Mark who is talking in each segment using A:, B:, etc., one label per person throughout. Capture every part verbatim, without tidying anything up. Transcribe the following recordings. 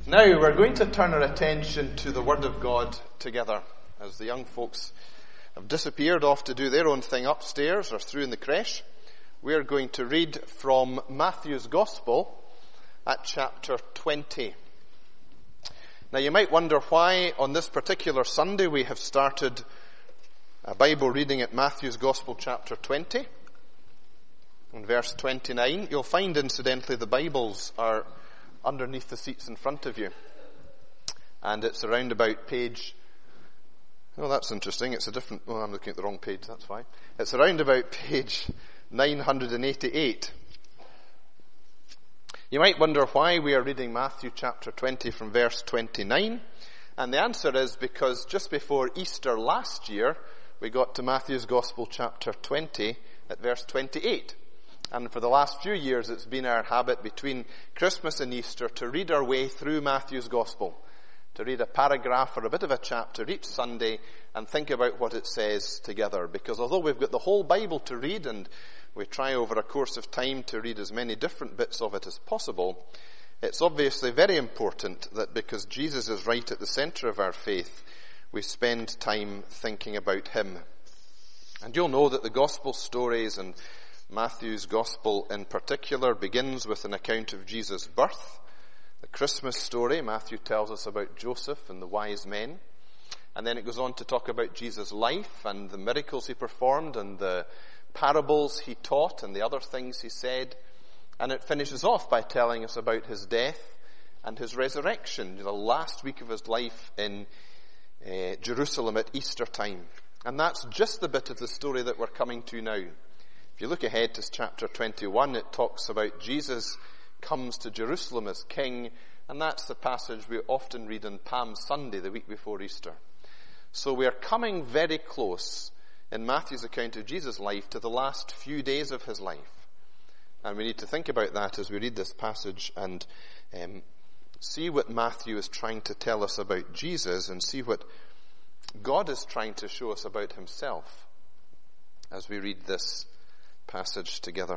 A: Now we're going to turn our attention to the Word of God together as the young folks have disappeared off to do their own thing upstairs or through in the creche. We're going to read from Matthew's Gospel at chapter twenty. Now you might wonder why on this particular Sunday we have started a Bible reading at Matthew's Gospel chapter twenty. In verse twenty-nine, you'll find incidentally the Bibles are underneath the seats in front of you. And it's around about page, oh that's interesting, it's a different, oh I'm looking at the wrong page, that's fine. It's around about page nine hundred eighty-eight. You might wonder why we are reading Matthew chapter twenty from verse twenty-nine. And the answer is because just before Easter last year, we got to Matthew's Gospel chapter twenty at verse twenty-eight. And for the last few years, it's been our habit between Christmas and Easter to read our way through Matthew's Gospel, to read a paragraph or a bit of a chapter each Sunday and think about what it says together. Because although we've got the whole Bible to read, and we try over a course of time to read as many different bits of it as possible, it's obviously very important that because Jesus is right at the center of our faith, we spend time thinking about him. And you'll know that the Gospel stories, and Matthew's Gospel in particular, begins with an account of Jesus' birth. The Christmas story, Matthew tells us about Joseph and the wise men. And then it goes on to talk about Jesus' life and the miracles he performed and the parables he taught and the other things he said. And it finishes off by telling us about his death and his resurrection, the last week of his life in uh, Jerusalem at Easter time. And that's just the bit of the story that we're coming to now. If you look ahead to chapter twenty-one, it talks about Jesus comes to Jerusalem as king, and that's the passage we often read on Palm Sunday, the week before Easter. So we are coming very close in Matthew's account of Jesus' life to the last few days of his life. And we need to think about that as we read this passage and um, see what Matthew is trying to tell us about Jesus and see what God is trying to show us about himself as we read this passage together.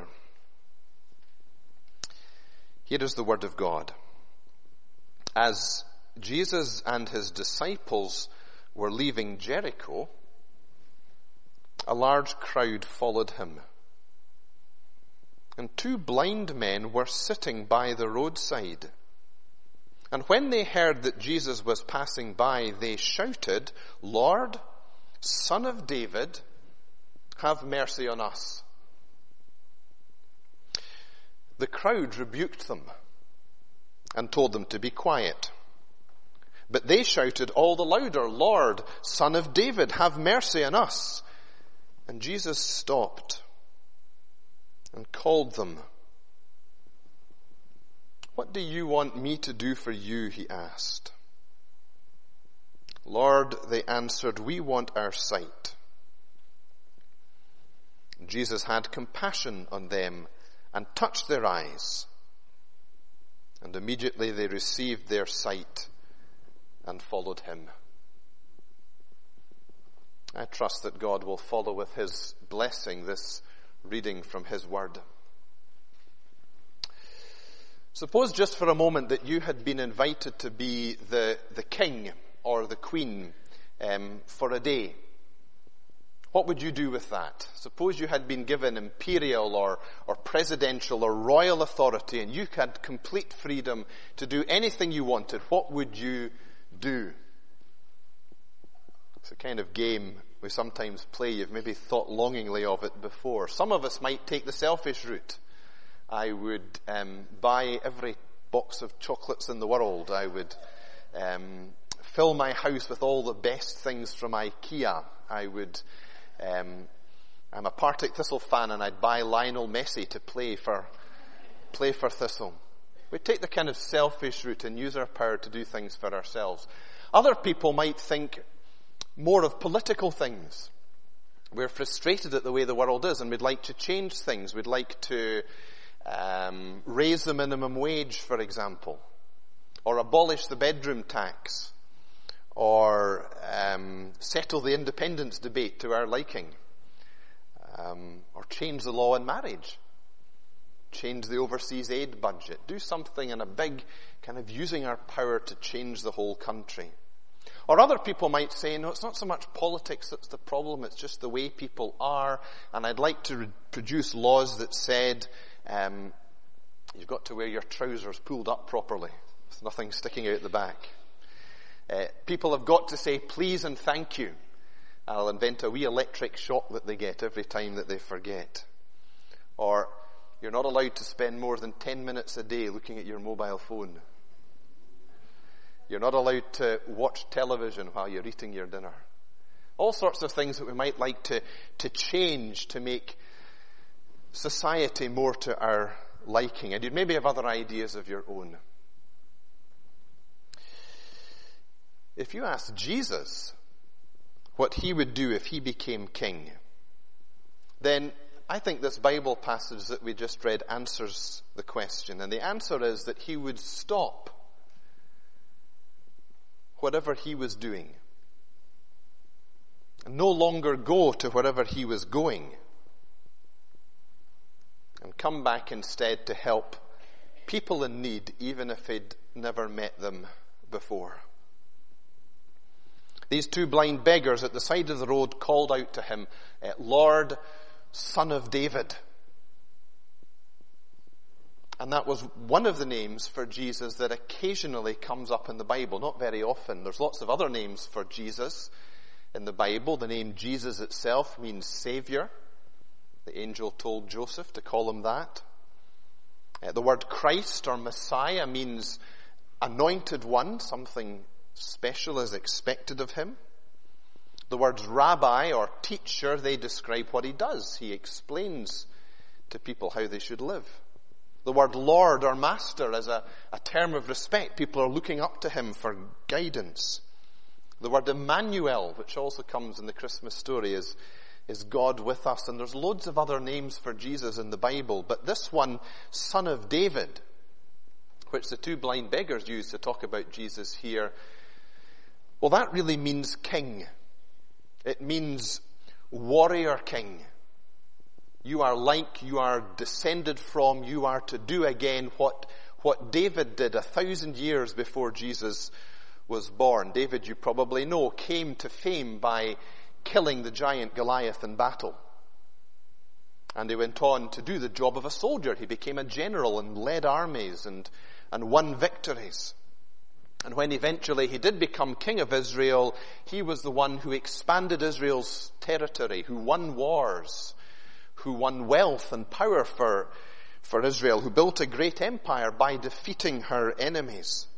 A: Here is the word of God. As Jesus and his disciples were leaving Jericho, a large crowd followed him. And two blind men were sitting by the roadside. And when they heard that Jesus was passing by, they shouted, "Lord, Son of David, have mercy on us." The crowd rebuked them and told them to be quiet. But they shouted all the louder, "Lord, Son of David, have mercy on us." And Jesus stopped and called them. "What do you want me to do for you?" he asked. "Lord," they answered, "we want our sight." Jesus had compassion on them and touched their eyes. And immediately they received their sight and followed him. I trust that God will follow with his blessing this reading from his word. Suppose just for a moment that you had been invited to be the, the king or the queen um, for a day. What would you do with that? Suppose you had been given imperial or, or presidential or royal authority and you had complete freedom to do anything you wanted. What would you do? It's a kind of game we sometimes play. You've maybe thought longingly of it before. Some of us might take the selfish route. I would um, buy every box of chocolates in the world. I would um, fill my house with all the best things from IKEA. I would Um, I'm a Partick Thistle fan and I'd buy Lionel Messi to play for play for Thistle. We'd take the kind of selfish route and use our power to do things for ourselves. Other people might think more of political things. We're frustrated at the way the world is and we'd like to change things. We'd like to um, raise the minimum wage, for example, or abolish the bedroom tax, or um, settle the independence debate to our liking, um, or change the law in marriage. Change the overseas aid budget. Do something in a big, kind of using our power to change the whole country. Or other people might say, no, it's not so much politics that's the problem, it's just the way people are, and I'd like to re- produce laws that said, um, you've got to wear your trousers pulled up properly, with nothing sticking out the back. Uh, people have got to say please and thank you. I'll invent a wee electric shock that they get every time that they forget. Or, you're not allowed to spend more than ten minutes a day looking at your mobile phone. You're not allowed to watch television while you're eating your dinner. All sorts of things that we might like to, to change to make society more to our liking. And you'd maybe have other ideas of your own. If you ask Jesus what he would do if he became king, then I think this Bible passage that we just read answers the question. And the answer is that he would stop whatever he was doing and no longer go to wherever he was going and come back instead to help people in need, even if he'd never met them before. These two blind beggars at the side of the road called out to him, Lord, Son of David. And that was one of the names for Jesus that occasionally comes up in the Bible, not very often. There's lots of other names for Jesus in the Bible. The name Jesus itself means Savior. The angel told Joseph to call him that. Uh, the word Christ or Messiah means anointed one, something special is expected of him. The words rabbi or teacher, they describe what he does. He explains to people how they should live. The word Lord or Master is a, a term of respect. People are looking up to him for guidance. The word Emmanuel, which also comes in the Christmas story, is, is God with us. And there's loads of other names for Jesus in the Bible. But this one, Son of David, which the two blind beggars use to talk about Jesus here, well, that really means king. It means warrior king. You are like, you are descended from, you are to do again what, what David did a thousand years before Jesus was born. David, you probably know, came to fame by killing the giant Goliath in battle. And he went on to do the job of a soldier. He became a general and led armies and, and won victories. And when eventually he did become king of Israel, he was the one who expanded Israel's territory, who won wars, who won wealth and power for, for Israel, who built a great empire by defeating her enemies.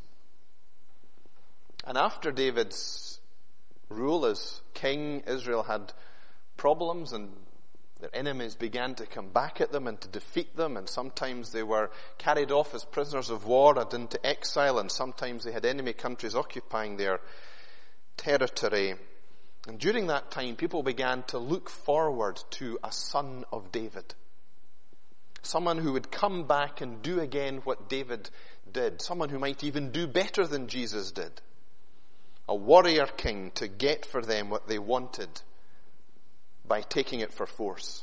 A: And after David's rule as king, Israel had problems and their enemies began to come back at them and to defeat them, and sometimes they were carried off as prisoners of war and into exile, and sometimes they had enemy countries occupying their territory. And during that time, people began to look forward to a son of David. Someone who would come back and do again what David did. Someone who might even do better than Jesus did. A warrior king to get for them what they wanted by taking it for force.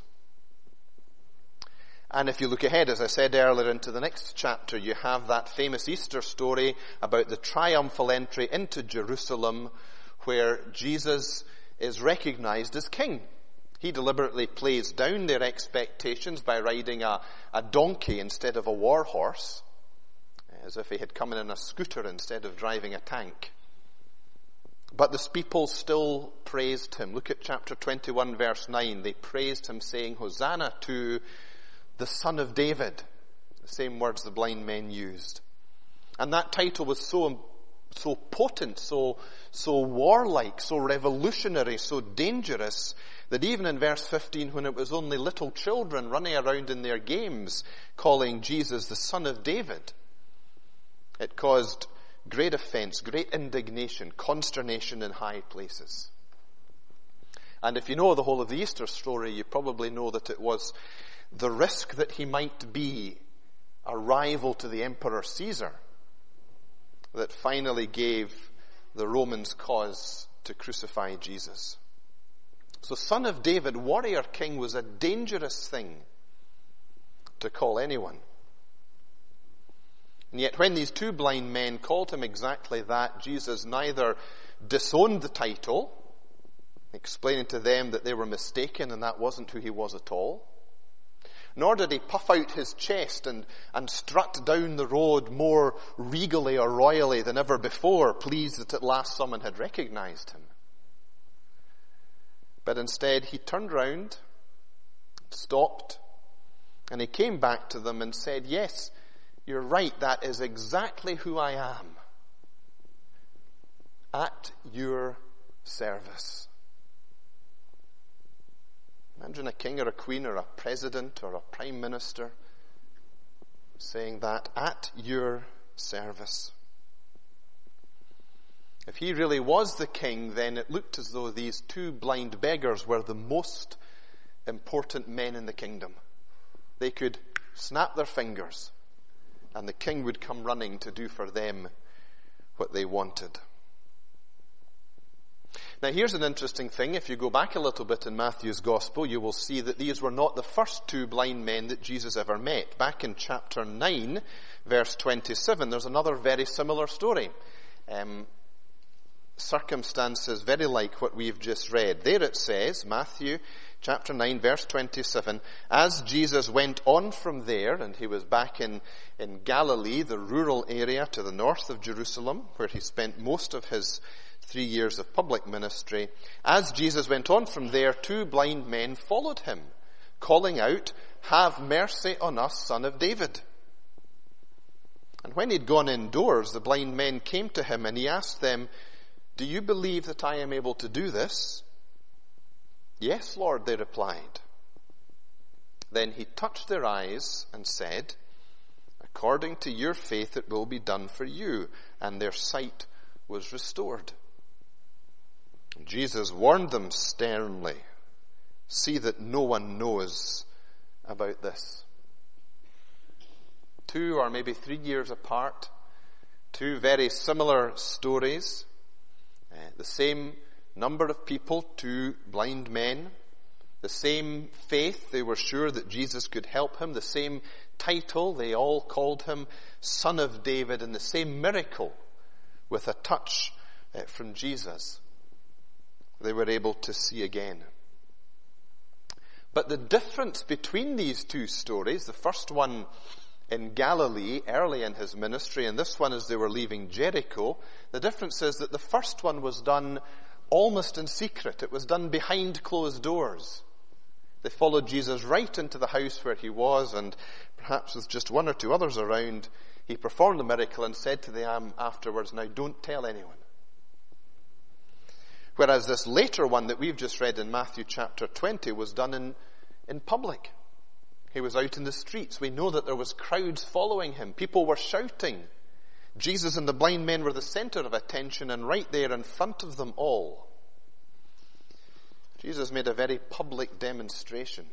A: And if you look ahead, as I said earlier, into the next chapter, you have that famous Easter story about the triumphal entry into Jerusalem, where Jesus is recognized as king. He deliberately plays down their expectations by riding a, a donkey instead of a war horse, as if he had come in on a scooter instead of driving a tank. But the people still praised him. Look at chapter twenty-one, verse nine. They praised him, saying, Hosanna to the Son of David. The same words the blind men used. And that title was so so potent, so so warlike, so revolutionary, so dangerous, that even in verse fifteen, when it was only little children running around in their games calling Jesus the Son of David, it caused great offense, great indignation, consternation in high places. And if you know the whole of the Easter story, you probably know that it was the risk that he might be a rival to the Emperor Caesar that finally gave the Romans cause to crucify Jesus. So Son of David, warrior king, was a dangerous thing to call anyone. And yet when these two blind men called him exactly that, Jesus neither disowned the title, explaining to them that they were mistaken and that wasn't who he was at all, nor did he puff out his chest and, and strut down the road more regally or royally than ever before, pleased that at last someone had recognized him. But instead he turned round, stopped, and he came back to them and said, "Yes, you're right, that is exactly who I am. At your service." Imagine a king or a queen or a president or a prime minister saying that, "At your service." If he really was the king, then it looked as though these two blind beggars were the most important men in the kingdom. They could snap their fingers and the king would come running to do for them what they wanted. Now here's an interesting thing. If you go back a little bit in Matthew's Gospel, you will see that these were not the first two blind men that Jesus ever met. Back in chapter nine, verse twenty-seven, there's another very similar story. Um, circumstances very like what we've just read. There it says, Matthew chapter nine, verse twenty-seven, "As Jesus went on from there," and he was back in, in Galilee, the rural area to the north of Jerusalem, where he spent most of his three years of public ministry. "As Jesus went on from there, two blind men followed him, calling out, 'Have mercy on us, Son of David.' And when he'd gone indoors, the blind men came to him, and he asked them, 'Do you believe that I am able to do this?' 'Yes, Lord,' they replied. Then he touched their eyes and said, 'According to your faith it will be done for you.' And their sight was restored. Jesus warned them sternly, 'See that no one knows about this.'" Two or maybe three years apart, two very similar stories, uh, the same number of people, two blind men, the same faith, they were sure that Jesus could help him, the same title, they all called him Son of David, and the same miracle with a touch uh, from Jesus, they were able to see again. But the difference between these two stories, the first one in Galilee early in his ministry, and this one as they were leaving Jericho, the difference is that the first one was done almost in secret. It was done behind closed doors. They followed Jesus right into the house where he was, and perhaps with just one or two others around, he performed the miracle and said to them afterwards, "Now don't tell anyone." Whereas this later one that we've just read in Matthew chapter twenty was done in, in public. He was out in the streets. We know that there was crowds following him. People were shouting. Jesus and the blind men were the center of attention, and right there in front of them all, Jesus made a very public demonstration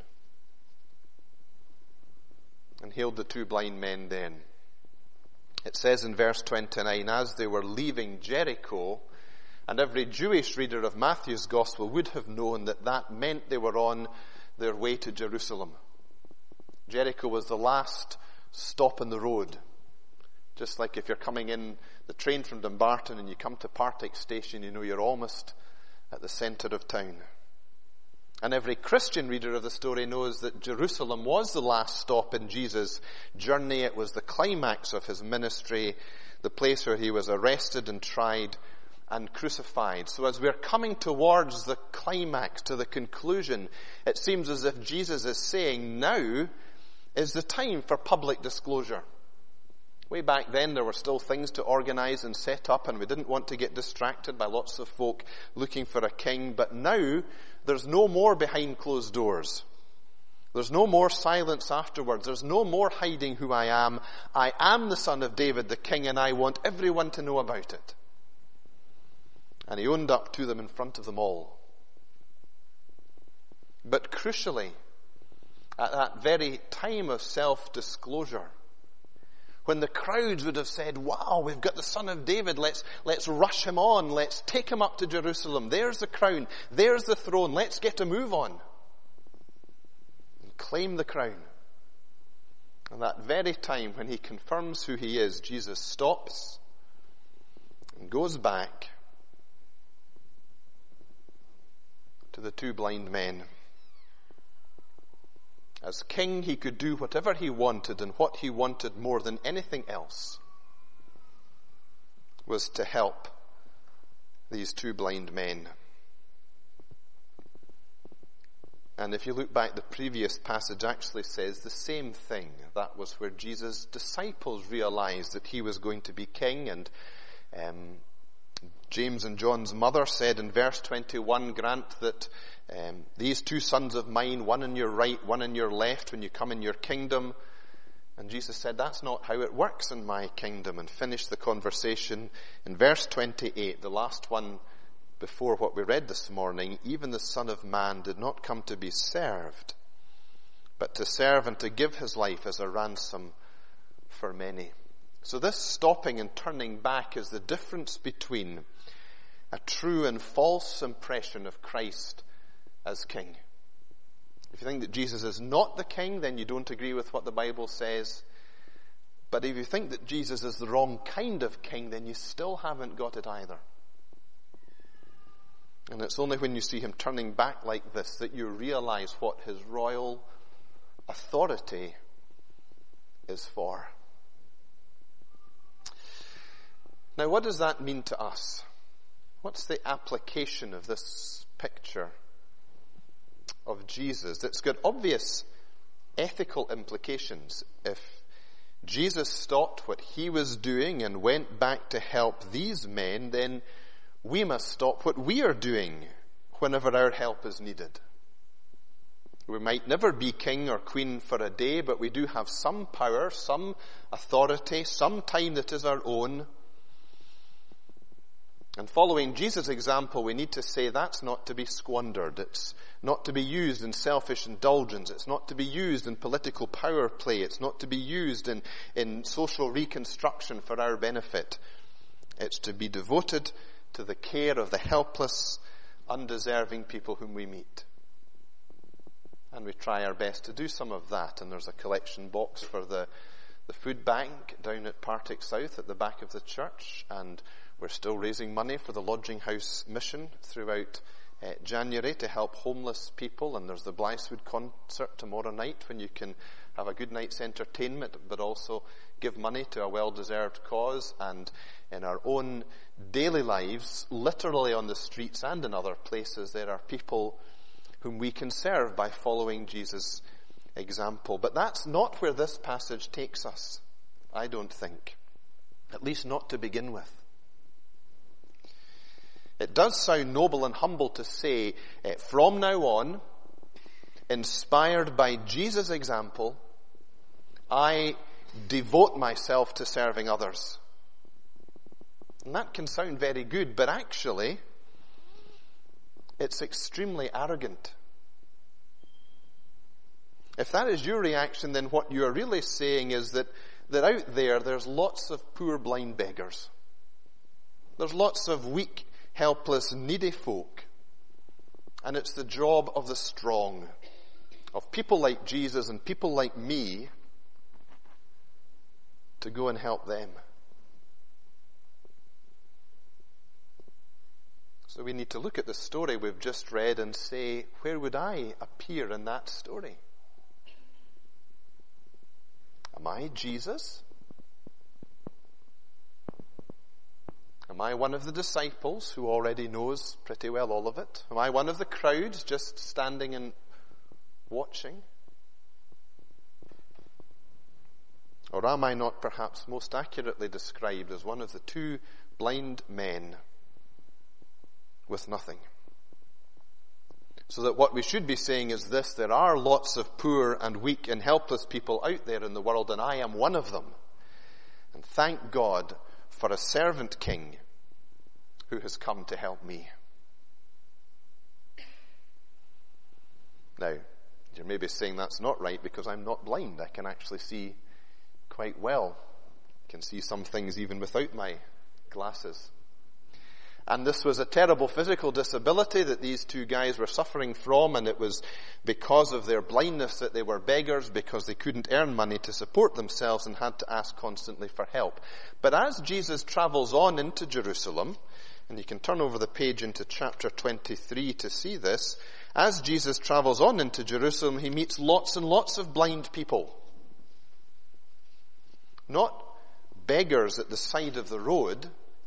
A: and healed the two blind men then. It says in verse twenty-nine, "As they were leaving Jericho," and every Jewish reader of Matthew's Gospel would have known that that meant they were on their way to Jerusalem. Jericho was the last stop in the road. Just like if you're coming in the train from Dumbarton and you come to Partick Station, you know you're almost at the center of town. And every Christian reader of the story knows that Jerusalem was the last stop in Jesus' journey. It was the climax of his ministry, the place where he was arrested and tried and crucified. So as we're coming towards the climax, to the conclusion, it seems as if Jesus is saying now is the time for public disclosure. Way back then there were still things to organize and set up, and we didn't want to get distracted by lots of folk looking for a king. But now there's no more behind closed doors. There's no more silence afterwards. There's no more hiding who I am. I am the Son of David, the King, and I want everyone to know about it. And he owned up to them in front of them all. But crucially, at that very time of self-disclosure, when the crowds would have said, "Wow, we've got the Son of David, let's, let's rush him on, let's take him up to Jerusalem, there's the crown, there's the throne, let's get a move on," and claim the crown. And that very time when he confirms who he is, Jesus stops and goes back to the two blind men. As king, he could do whatever he wanted, and what he wanted more than anything else was to help these two blind men. And if you look back, the previous passage actually says the same thing. That was where Jesus' disciples realized that he was going to be king. And um, James and John's mother said in verse twenty-one, grant that um, these two sons of mine, one on your right, one on your left, when you come in your kingdom. And Jesus said, that's not how it works in my kingdom, and finished the conversation in verse twenty-eight, the last one before what we read this morning. Even the Son of Man did not come to be served, but to serve and to give his life as a ransom for many. So this stopping and turning back is the difference between a true and false impression of Christ as king. If you think that Jesus is not the king, then you don't agree with what the Bible says. But if you think that Jesus is the wrong kind of king, then you still haven't got it either. And it's only when you see him turning back like this that you realize what his royal authority is for. Now, what does that mean to us? What's the application of this picture of Jesus? It's got obvious ethical implications. If Jesus stopped what he was doing and went back to help these men, then we must stop what we are doing whenever our help is needed. We might never be king or queen for a day, but we do have some power, some authority, some time that is our own. And following Jesus' example, we need to say that's not to be squandered. It's not to be used in selfish indulgence. It's not to be used in political power play. It's not to be used in, in social reconstruction for our benefit. It's to be devoted to the care of the helpless, undeserving people whom we meet. And we try our best to do some of that. And there's a collection box for the, the food bank down at Partick South at the back of the church. And we're still raising money for the Lodging House mission throughout uh, January to help homeless people. And there's the Blythswood concert tomorrow night when you can have a good night's entertainment, but also give money to a well-deserved cause. And in our own daily lives, literally on the streets and in other places, there are people whom we can serve by following Jesus' example. But that's not where this passage takes us, I don't think. At least not to begin with. It does sound noble and humble to say, eh, from now on, inspired by Jesus' example, I devote myself to serving others. And that can sound very good, but actually, it's extremely arrogant. If that is your reaction, then what you are really saying is that, that out there, there's lots of poor blind beggars. There's lots of weak, helpless, needy folk. And it's the job of the strong, of people like Jesus and people like me, to go and help them. So we need to look at the story we've just read and say, where would I appear in that story? Am I Jesus? Am I one of the disciples who already knows pretty well all of it? Am I one of the crowds just standing and watching? Or am I not perhaps most accurately described as one of the two blind men with nothing? So that what we should be saying is this: there are lots of poor and weak and helpless people out there in the world, and I am one of them. And thank God for a servant king who has come to help me. Now, you're maybe saying that's not right because I'm not blind. I can actually see quite well. I can see some things even without my glasses. And this was a terrible physical disability that these two guys were suffering from, and it was because of their blindness that they were beggars, because they couldn't earn money to support themselves and had to ask constantly for help. But as Jesus travels on into Jerusalem, and you can turn over the page into chapter twenty-three to see this, as Jesus travels on into Jerusalem, he meets lots and lots of blind people. Not beggars at the side of the road,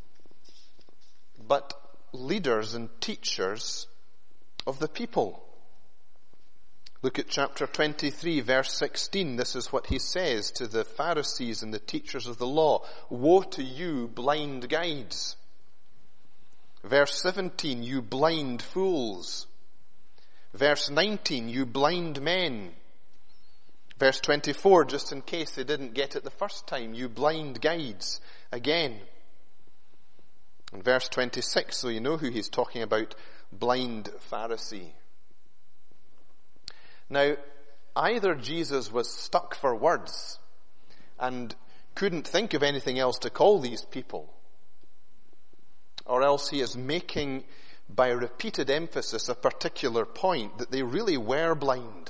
A: but leaders and teachers of the people. Look at chapter twenty-three, verse sixteen. This is what he says to the Pharisees and the teachers of the law. Woe to you, blind guides. Verse seventeen, you blind fools. Verse nineteen, you blind men. Verse twenty-four, just in case they didn't get it the first time, you blind guides. Again. And verse twenty-six, so you know who he's talking about, blind Pharisee. Now, either Jesus was stuck for words and couldn't think of anything else to call these people, or else he is making, by repeated emphasis, a particular point that they really were blind.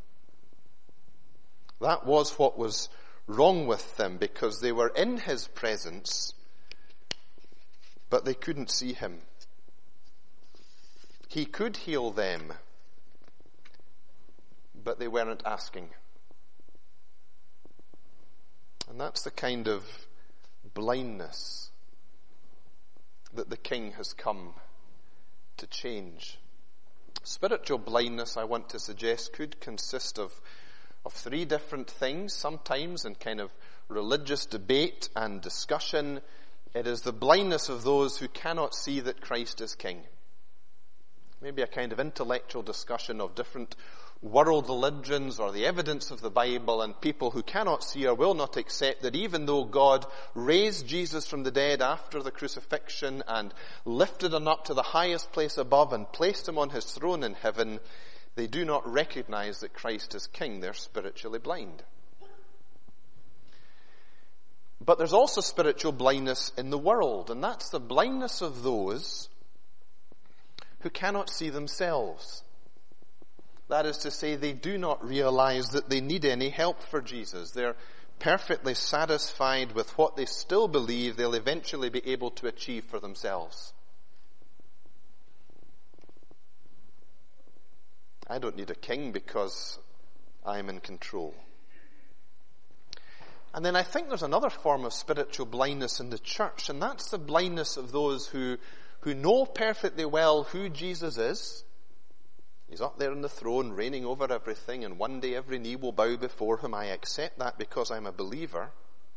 A: That was what was wrong with them, because they were in his presence, but they couldn't see him. He could heal them, but they weren't asking. And that's the kind of blindness that the King has come to change. Spiritual blindness, I want to suggest, could consist of, of three different things. Sometimes in kind of religious debate and discussion, it is the blindness of those who cannot see that Christ is King. Maybe a kind of intellectual discussion of different world religions or the evidence of the Bible, and people who cannot see or will not accept that even though God raised Jesus from the dead after the crucifixion and lifted him up to the highest place above and placed him on his throne in heaven, they do not recognize that Christ is King. They're spiritually blind. But there's also spiritual blindness in the world, and that's the blindness of those who cannot see themselves. That is to say, they do not realize that they need any help for Jesus. They're perfectly satisfied with what they still believe they'll eventually be able to achieve for themselves. I don't need a king because I'm in control. And then I think there's another form of spiritual blindness in the church, and that's the blindness of those who, who know perfectly well who Jesus is. He's up there on the throne, reigning over everything, and one day every knee will bow before him. I accept that because I'm a believer.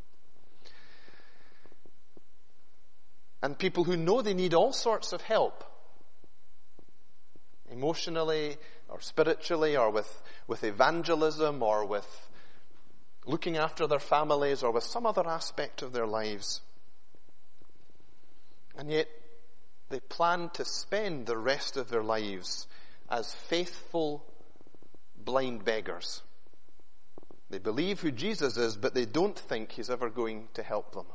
A: And people who know they need all sorts of help, emotionally or spiritually, or with, with evangelism, or with looking after their families, or with some other aspect of their lives. And yet they plan to spend the rest of their lives as faithful blind beggars. They believe who Jesus is, but they don't think he's ever going to help them.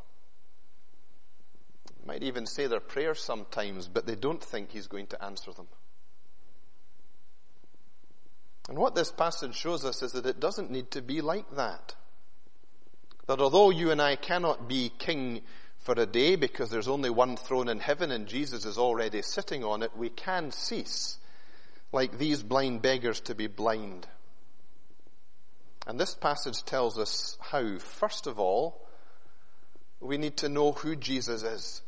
A: They might even say their prayers sometimes, but they don't think he's going to answer them. And what this passage shows us is that it doesn't need to be like that. That although you and I cannot be king for a day because there's only one throne in heaven and Jesus is already sitting on it, we can cease, like these blind beggars, to be blind. And this passage tells us how. First of all, we need to know who Jesus is.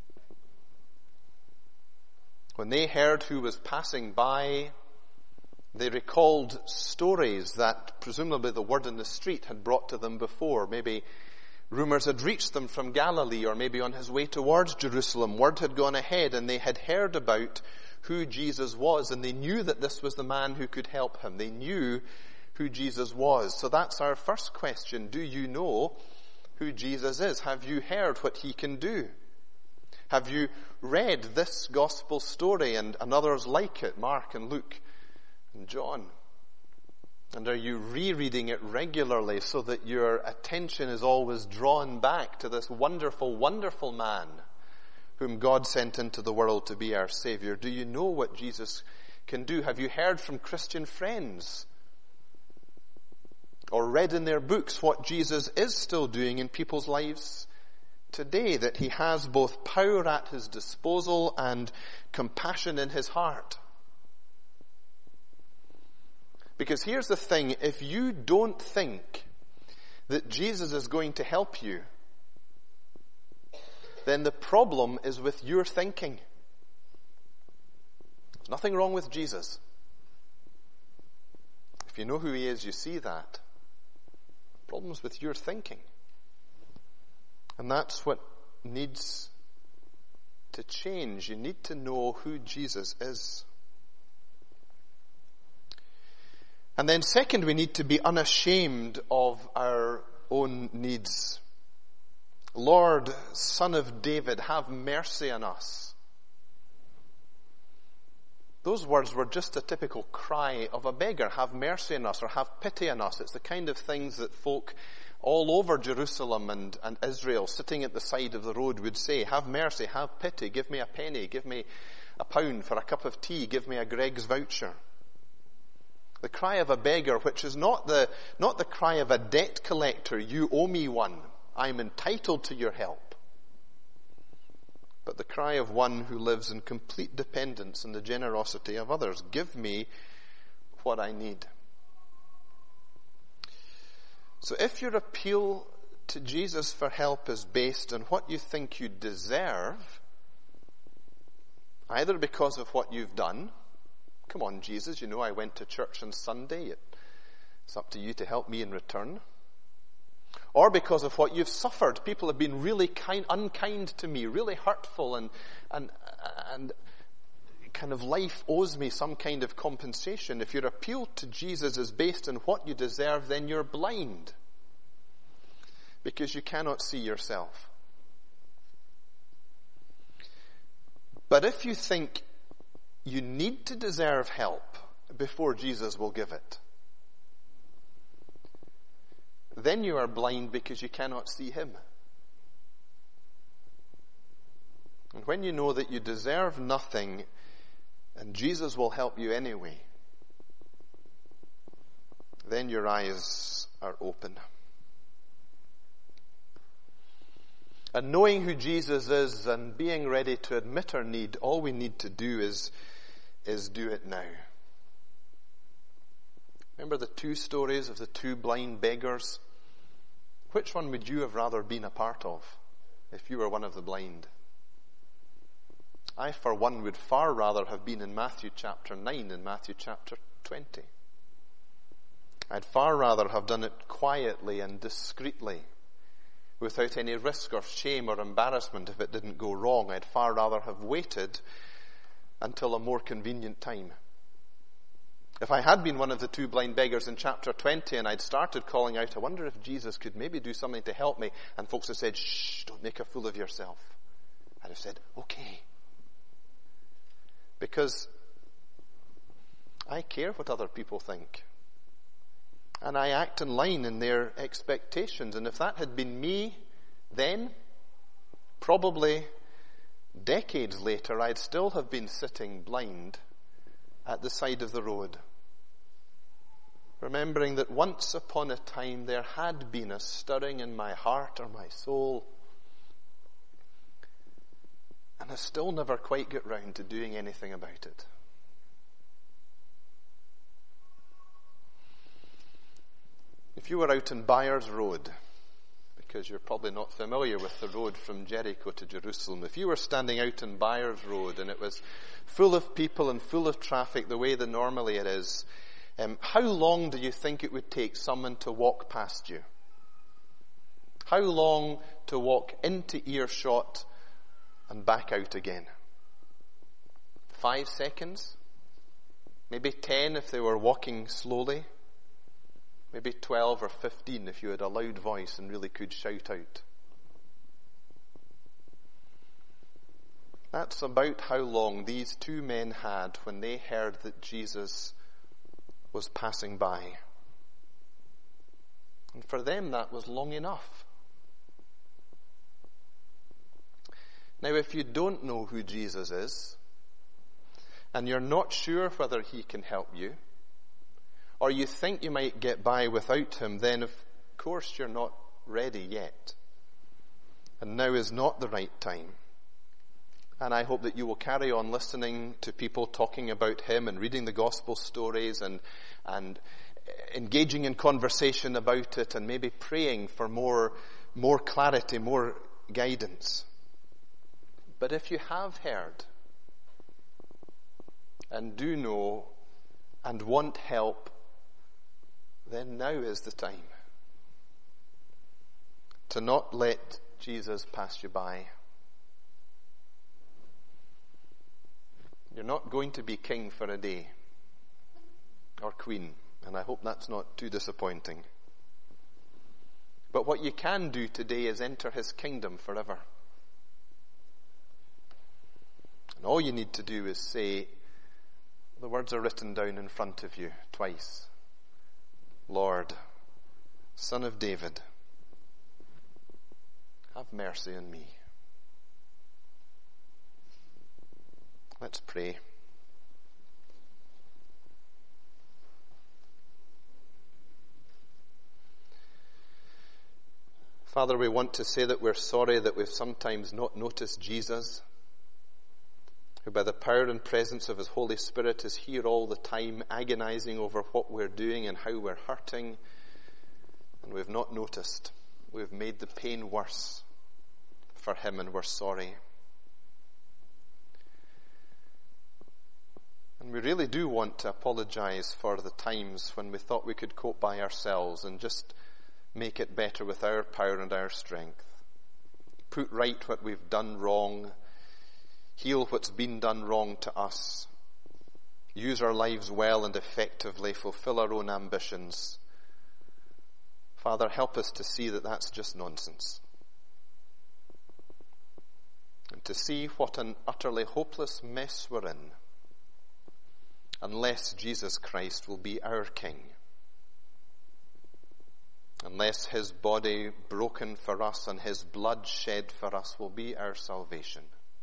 A: When they heard who was passing by, they recalled stories that presumably the word in the street had brought to them before. Maybe rumors had reached them from Galilee, or maybe on his way towards Jerusalem, word had gone ahead and they had heard about who Jesus was, and they knew that this was the man who could help him. They knew who Jesus was. So that's our first question. Do you know who Jesus is? Have you heard what he can do? Have you read this gospel story and, and others like it, Mark and Luke and John? And are you rereading it regularly so that your attention is always drawn back to this wonderful, wonderful man whom God sent into the world to be our Savior? Do you know what Jesus can do? Have you heard from Christian friends or read in their books what Jesus is still doing in people's lives today, that he has both power at his disposal and compassion in his heart? Because here's the thing, if you don't think that Jesus is going to help you, then the problem is with your thinking. There's nothing wrong with Jesus. If you know who he is, you see that. The problem's with your thinking. And that's what needs to change. You need to know who Jesus is. And then second, we need to be unashamed of our own needs. Lord, Son of David, have mercy on us. Those words were just a typical cry of a beggar. Have mercy on us, or have pity on us. It's the kind of things that folk all over Jerusalem and, and Israel, sitting at the side of the road, would say. Have mercy, have pity, give me a penny, give me a pound for a cup of tea, give me a Greg's voucher. The cry of a beggar, which is not the, not the cry of a debt collector, you owe me one, I'm entitled to your help. But the cry of one who lives in complete dependence on the generosity of others. Give me what I need. So if your appeal to Jesus for help is based on what you think you deserve, either because of what you've done, come on Jesus, you know I went to church on Sunday, it's up to you to help me in return, or because of what you've suffered, people have been really kind, unkind to me, really hurtful, and and and kind of life owes me some kind of compensation. If your appeal to Jesus is based on what you deserve, then you're blind, because you cannot see yourself. But if you think you need to deserve help before Jesus will give it, then you are blind because you cannot see him. And when you know that you deserve nothing and Jesus will help you anyway, then your eyes are open. And knowing who Jesus is and being ready to admit our need, all we need to do is, is do it now. Remember the two stories of the two blind beggars? Which one would you have rather been a part of if you were one of the blind? I, for one, would far rather have been in Matthew chapter nine than Matthew chapter twenty. I'd far rather have done it quietly and discreetly, without any risk or shame or embarrassment if it didn't go wrong. I'd far rather have waited until a more convenient time. If I had been one of the two blind beggars in chapter twenty and I'd started calling out, I wonder if Jesus could maybe do something to help me, and folks had said, shh, don't make a fool of yourself, I'd have said, okay. Because I care what other people think. And I act in line in their expectations. And if that had been me then, probably decades later, I'd still have been sitting blind at the side of the road, remembering that once upon a time there had been a stirring in my heart or my soul, and I still never quite got round to doing anything about it. If you were out on Byers Road, because you're probably not familiar with the road from Jericho to Jerusalem, if you were standing out on Byers Road and it was full of people and full of traffic the way that normally it is, um, how long do you think it would take someone to walk past you? How long to walk into earshot and back out again? Five seconds? Maybe ten if they were walking slowly? Maybe twelve or fifteen if you had a loud voice and really could shout out. That's about how long these two men had when they heard that Jesus was passing by. And for them that was long enough. Now, if you don't know who Jesus is, and you're not sure whether he can help you, or you think you might get by without him, then of course you're not ready yet. And now is not the right time. And I hope that you will carry on listening to people talking about him and reading the gospel stories and, and engaging in conversation about it and maybe praying for more, more clarity, more guidance. But if you have heard and do know and want help, then now is the time to not let Jesus pass you by. You're not going to be king for a day or queen, and I hope that's not too disappointing. But what you can do today is enter his kingdom forever. And all you need to do is say, the words are written down in front of you twice. Lord, Son of David, have mercy on me. Let's pray. Father, we want to say that we're sorry that we've sometimes not noticed Jesus, who by the power and presence of his Holy Spirit is here all the time, agonizing over what we're doing and how we're hurting, and we've not noticed. We've made the pain worse for him, and we're sorry. And we really do want to apologize for the times when we thought we could cope by ourselves and just make it better with our power and our strength. Put right what we've done wrong. Heal what's been done wrong to us. Use our lives well and effectively. Fulfill our own ambitions. Father, help us to see that that's just nonsense. And to see what an utterly hopeless mess we're in, unless Jesus Christ will be our King. Unless his body broken for us and his blood shed for us will be our salvation.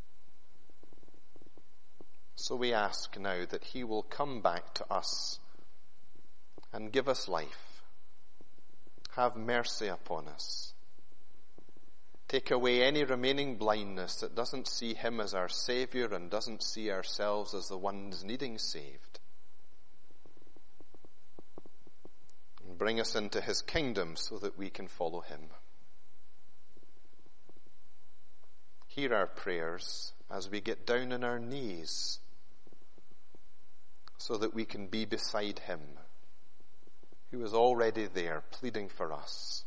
A: So we ask now that he will come back to us and give us life. Have mercy upon us. Take away any remaining blindness that doesn't see him as our Savior and doesn't see ourselves as the ones needing saved. And bring us into his kingdom so that we can follow him. Hear our prayers as we get down on our knees so that we can be beside him, who is already there pleading for us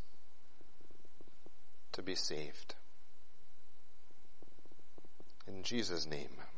A: to be saved. In Jesus' name.